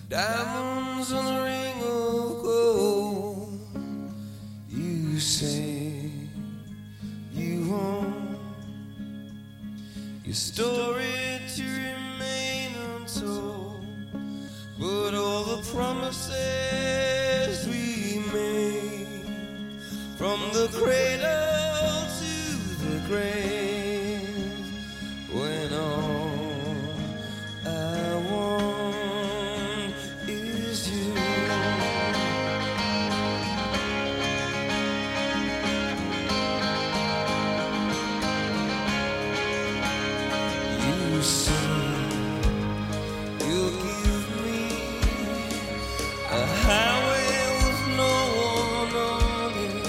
Diamonds on a ring of gold. You say you want your story to remain untold, but all the promises we made, from the cradle to the grave, when all I want is you. You say you'll give me a highway with no one on it,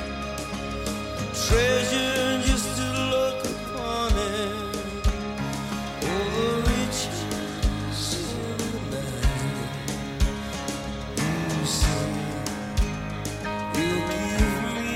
treasure just to look upon it, all the riches in the night. You say you'll give me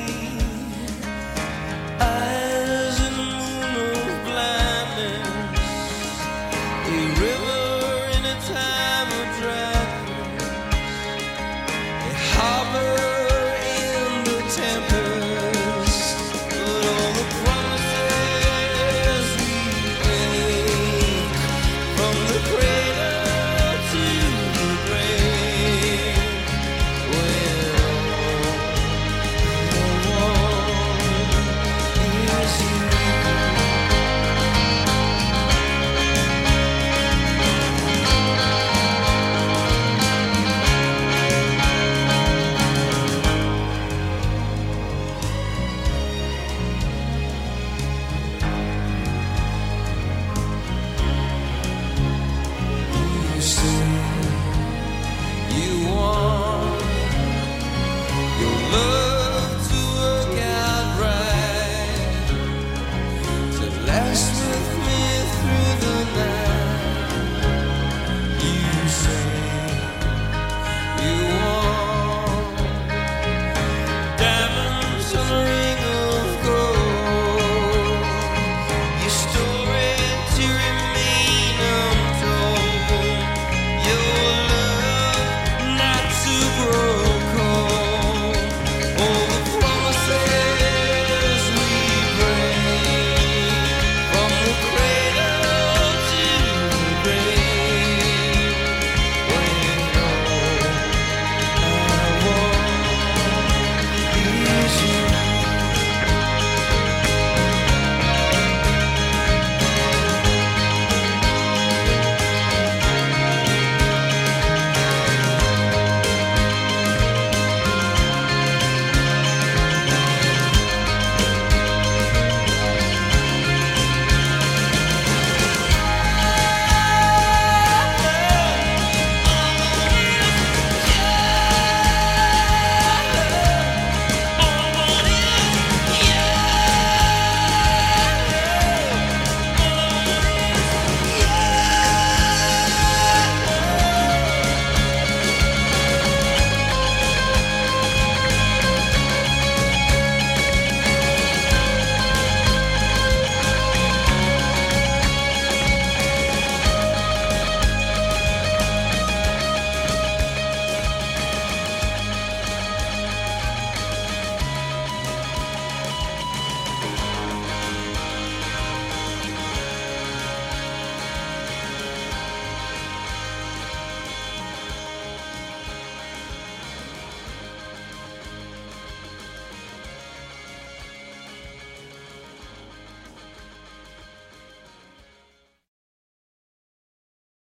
eyes in the moon of blindness, a river in a time of dryness, a harbor in the tempest, but all the promises we make, from the cradle to the grave, when all I want is you. You say